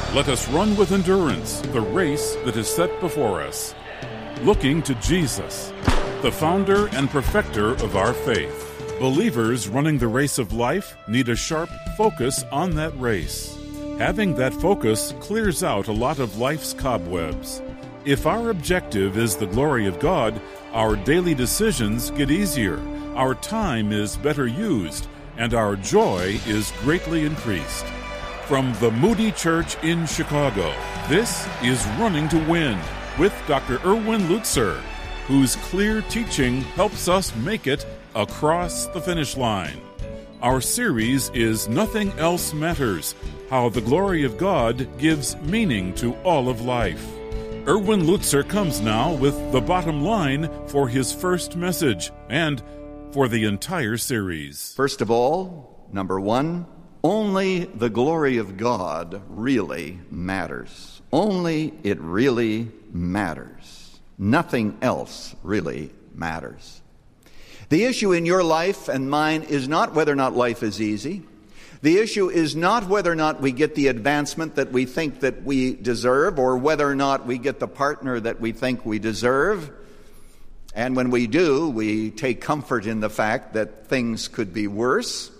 Let us run with endurance the race that is set before us, looking to Jesus, the founder and perfecter of our faith. Believers running the race of life need a sharp focus on that race. Having that focus clears out a lot of life's cobwebs. If our objective is the glory of God, our daily decisions get easier, our time is better used, and our joy is greatly increased. From the Moody Church in Chicago, this is Running to Win with Dr. Erwin Lutzer, whose clear teaching helps us make it across the finish line. Our series is Nothing Else Matters, How the Glory of God Gives Meaning to All of Life. Erwin Lutzer comes now with the bottom line for his first message and for the entire series. First of all, number one, only the glory of God really matters. Only it really matters. Nothing else really matters. The issue in your life and mine is not whether or not life is easy. The issue is not whether or not we get the advancement that we think that we deserve or whether or not we get the partner that we think we deserve. And when we do, we take comfort in the fact that things could be worse.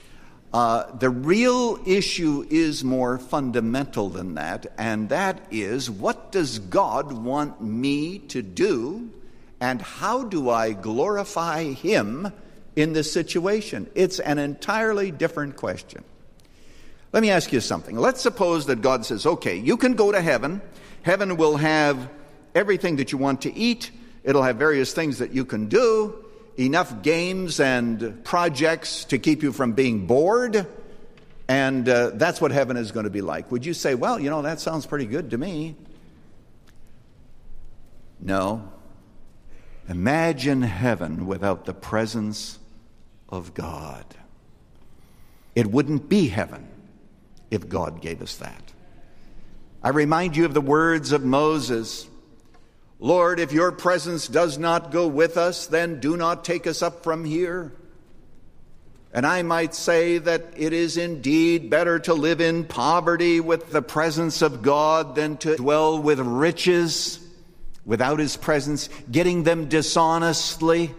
The real issue is more fundamental than that, and that is, what does God want me to do, and how do I glorify Him in this situation? It's an entirely different question. Let me ask you something. Let's suppose that God says, okay, you can go to heaven. Heaven will have everything that you want to eat. It'll have various things that you can do. Enough games and projects to keep you from being bored, and that's what heaven is going to be like. Would you say, well, that sounds pretty good to me? No. Imagine heaven without the presence of God. It wouldn't be heaven if God gave us that. I remind you of the words of Moses. Lord, if your presence does not go with us, then do not take us up from here. And I might say that it is indeed better to live in poverty with the presence of God than to dwell with riches without His presence, getting them dishonestly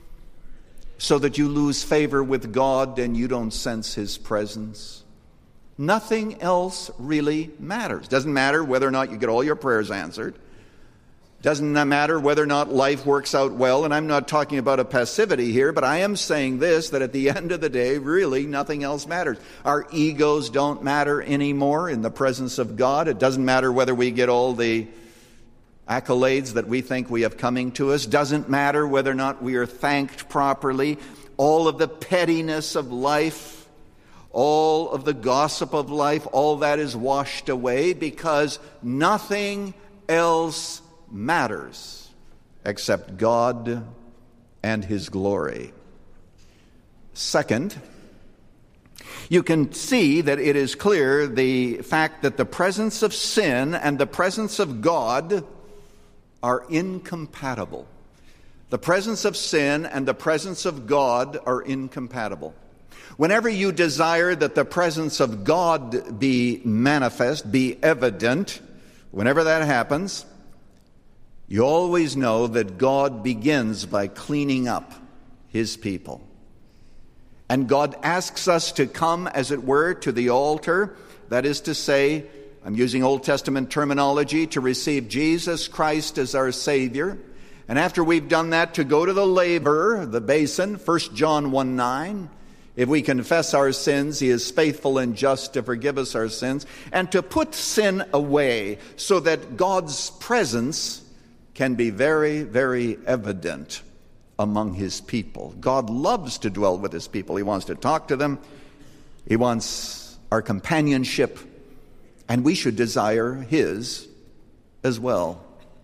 so that you lose favor with God and you don't sense His presence. Nothing else really matters. Doesn't matter whether or not you get all your prayers answered. Doesn't matter whether or not life works out well, and I'm not talking about a passivity here, but I am saying this, that at the end of the day, really nothing else matters. Our egos don't matter anymore in the presence of God. It doesn't matter whether we get all the accolades that we think we have coming to us. Doesn't matter whether or not we are thanked properly. All of the pettiness of life, all of the gossip of life, all that is washed away because nothing else matters except God and His glory. Second, you can see that it is clear the fact that the presence of sin and the presence of God are incompatible. The presence of sin and the presence of God are incompatible. Whenever you desire that the presence of God be manifest, be evident, whenever that happens, you always know that God begins by cleaning up His people. And God asks us to come, as it were, to the altar. That is to say, I'm using Old Testament terminology, to receive Jesus Christ as our Savior. And after we've done that, to go to the laver, the basin, 1 John 1:9. If we confess our sins, He is faithful and just to forgive us our sins, and to put sin away so that God's presence can be very, very evident among His people. God loves to dwell with His people. He wants to talk to them. He wants our companionship, and we should desire His as well.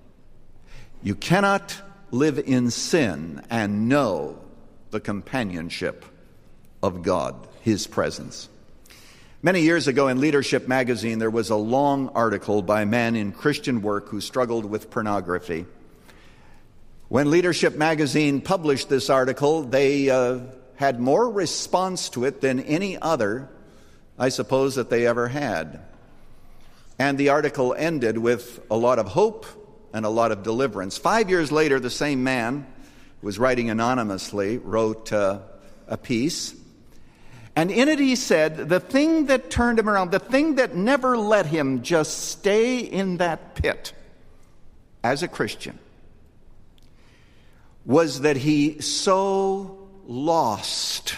You cannot live in sin and know the companionship of God, His presence. Many years ago in Leadership magazine, there was a long article by a man in Christian work who struggled with pornography. When Leadership magazine published this article, they had more response to it than any other, I suppose, that they ever had. And the article ended with a lot of hope and a lot of deliverance. 5 years later, the same man who was writing anonymously wrote a piece. And in it he said, the thing that turned him around, the thing that never let him just stay in that pit as a Christian, was that he so lost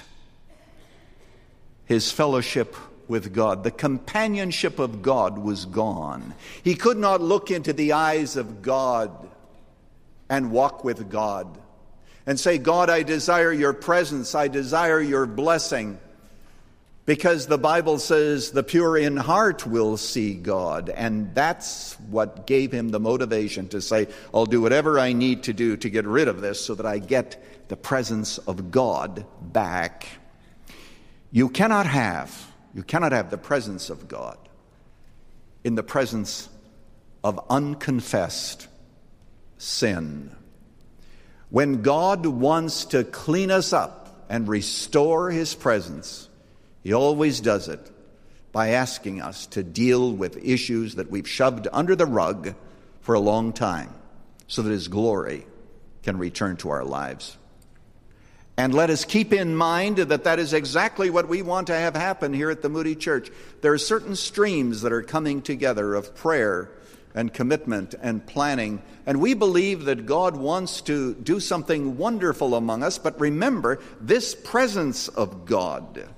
his fellowship with God. The companionship of God was gone. He could not look into the eyes of God and walk with God and say, God, I desire your presence, I desire your blessing. Because the Bible says the pure in heart will see God. And that's what gave him the motivation to say, I'll do whatever I need to do to get rid of this so that I get the presence of God back. You cannot have the presence of God in the presence of unconfessed sin. When God wants to clean us up and restore his presence, he always does it by asking us to deal with issues that we've shoved under the rug for a long time so that his glory can return to our lives. And let us keep in mind that that is exactly what we want to have happen here at the Moody Church. There are certain streams that are coming together of prayer and commitment and planning. And we believe that God wants to do something wonderful among us. But remember, this presence of God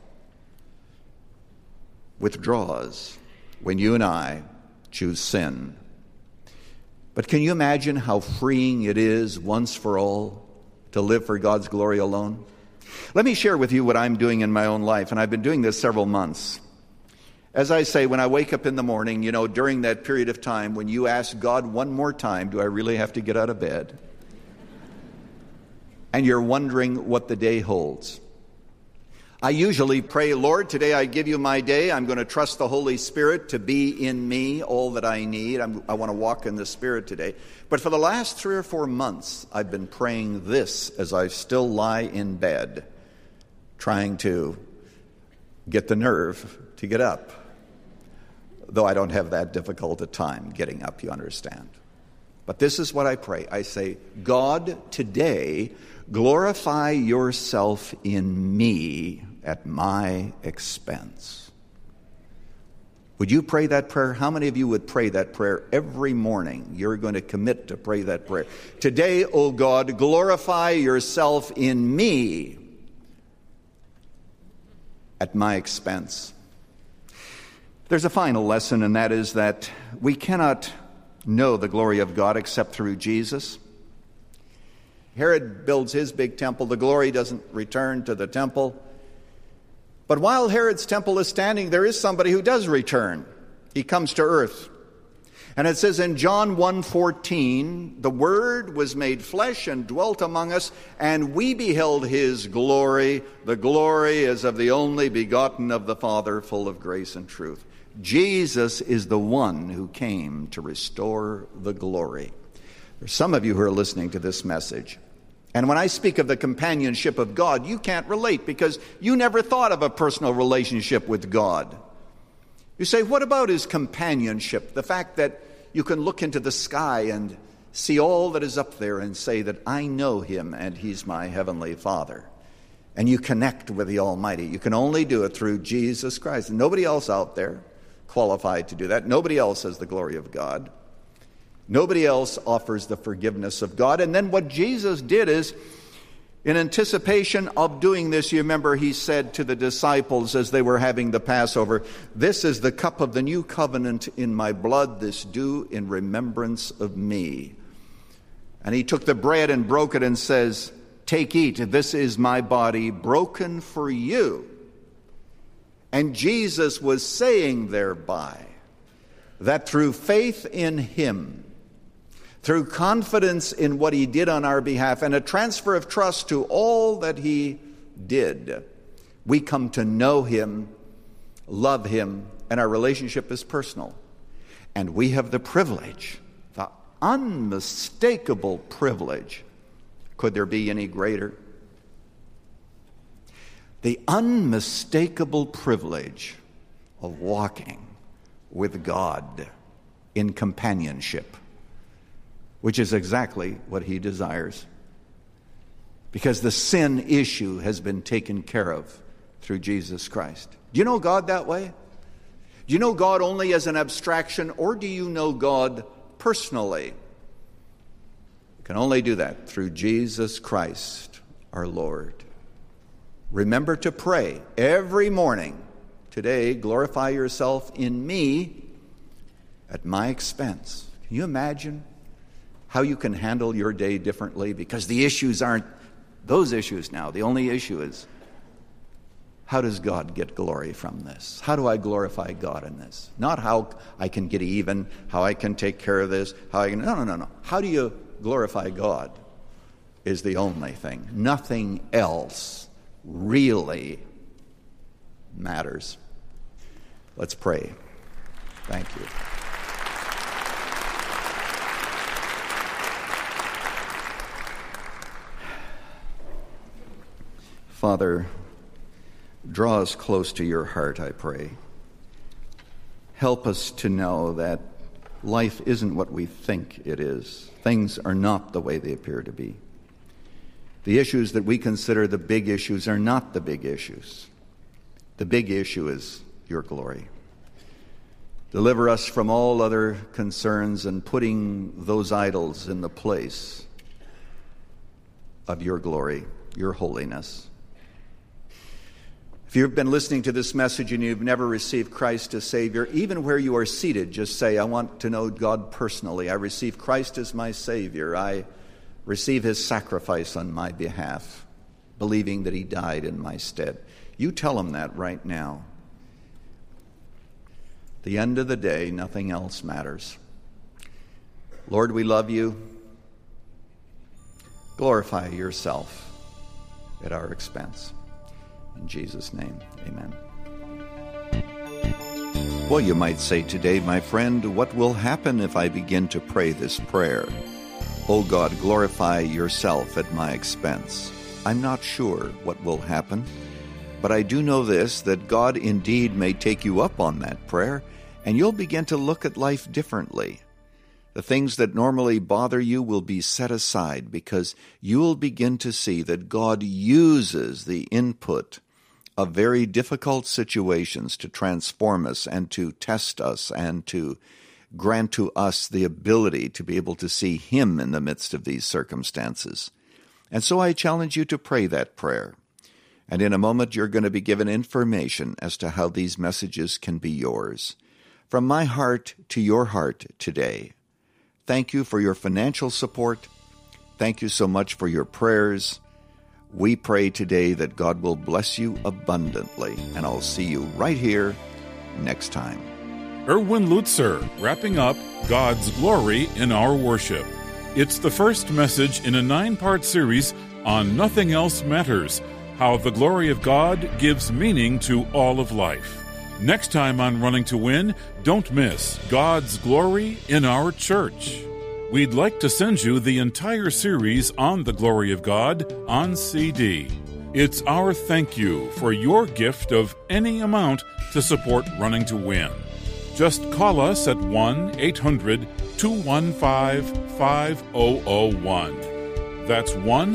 withdraws when you and I choose sin. But can you imagine how freeing it is once for all to live for God's glory alone? Let me share with you what I'm doing in my own life, and I've been doing this several months. As I say, when I wake up in the morning, during that period of time when you ask God one more time, do I really have to get out of bed? And you're wondering what the day holds. I usually pray, Lord, today I give you my day. I'm going to trust the Holy Spirit to be in me all that I need. I want to walk in the Spirit today. But for the last 3 or 4 months, I've been praying this as I still lie in bed, trying to get the nerve to get up. Though I don't have that difficult a time getting up, you understand. But this is what I pray. I say, God, today, glorify yourself in me at my expense. Would you pray that prayer? How many of you would pray that prayer every morning? You're going to commit to pray that prayer. Today, O God, glorify yourself in me at my expense. There's a final lesson, and that is that we cannot know the glory of God except through Jesus. Herod builds his big temple. The glory doesn't return to the temple. But while Herod's temple is standing, there is somebody who does return. He comes to earth. And it says in John 1:14, the Word was made flesh and dwelt among us, and we beheld his glory. The glory is of the only begotten of the Father, full of grace and truth. Jesus is the one who came to restore the glory. There's some of you who are listening to this message. And when I speak of the companionship of God, you can't relate because you never thought of a personal relationship with God. You say, what about his companionship? The fact that you can look into the sky and see all that is up there and say that I know him and he's my heavenly Father. And you connect with the Almighty. You can only do it through Jesus Christ. And nobody else out there qualified to do that. Nobody else has the glory of God. Nobody else offers the forgiveness of God. And then what Jesus did is, in anticipation of doing this, you remember he said to the disciples as they were having the Passover, this is the cup of the new covenant in my blood, this do in remembrance of me. And he took the bread and broke it and says, take, eat, this is my body broken for you. And Jesus was saying thereby that through faith in him, through confidence in what he did on our behalf and a transfer of trust to all that he did, we come to know him, love him, and our relationship is personal. And we have the privilege, the unmistakable privilege, could there be any greater? The unmistakable privilege of walking with God in companionship, which is exactly what he desires. Because the sin issue has been taken care of through Jesus Christ. Do you know God that way? Do you know God only as an abstraction, or do you know God personally? You can only do that through Jesus Christ, our Lord. Remember to pray every morning. Today, glorify yourself in me at my expense. Can you imagine how you can handle your day differently? Because the issues aren't those issues now. The only issue is, how does God get glory from this? How do I glorify God in this? Not how I can get even, how I can take care of this, how I can... No. How do you glorify God is the only thing. Nothing else really matters. Let's pray. Thank you. Father, draw us close to your heart, I pray. Help us to know that life isn't what we think it is. Things are not the way they appear to be. The issues that we consider the big issues are not the big issues. The big issue is your glory. Deliver us from all other concerns and putting those idols in the place of your glory, your holiness. If you've been listening to this message and you've never received Christ as Savior, even where you are seated, just say, I want to know God personally. I receive Christ as my Savior. I receive his sacrifice on my behalf, believing that he died in my stead. You tell him that right now. At the end of the day, nothing else matters. Lord, we love you. Glorify yourself at our expense. In Jesus' name, amen. Well, you might say today, my friend, what will happen if I begin to pray this prayer? Oh God, glorify yourself at my expense. I'm not sure what will happen, but I do know this, that God indeed may take you up on that prayer, and you'll begin to look at life differently. The things that normally bother you will be set aside because you'll begin to see that God uses the input of very difficult situations to transform us and to test us and to grant to us the ability to be able to see him in the midst of these circumstances. And so I challenge you to pray that prayer. And in a moment, you're going to be given information as to how these messages can be yours. From my heart to your heart today, thank you for your financial support. Thank you so much for your prayers. We pray today that God will bless you abundantly, and I'll see you right here next time. Erwin Lutzer, wrapping up God's Glory in Our Worship. It's the first message in a 9-part series on Nothing Else Matters, how the glory of God gives meaning to all of life. Next time on Running to Win, don't miss God's Glory in Our Church. We'd like to send you the entire series on the glory of God on CD. It's our thank you for your gift of any amount to support Running to Win. Just call us at 1-800-215-5001. That's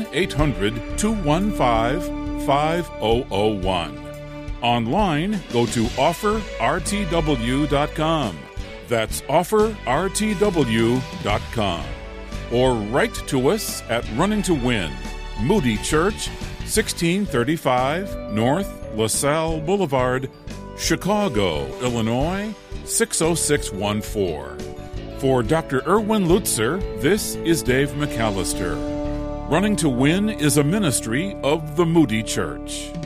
1-800-215-5001. Online, go to offerrtw.com. That's offerrtw.com. Or write to us at Running to Win, Moody Church, 1635 North LaSalle Boulevard, Chicago, Illinois, 60614. For Dr. Erwin Lutzer, this is Dave McAllister. Running to Win is a ministry of the Moody Church.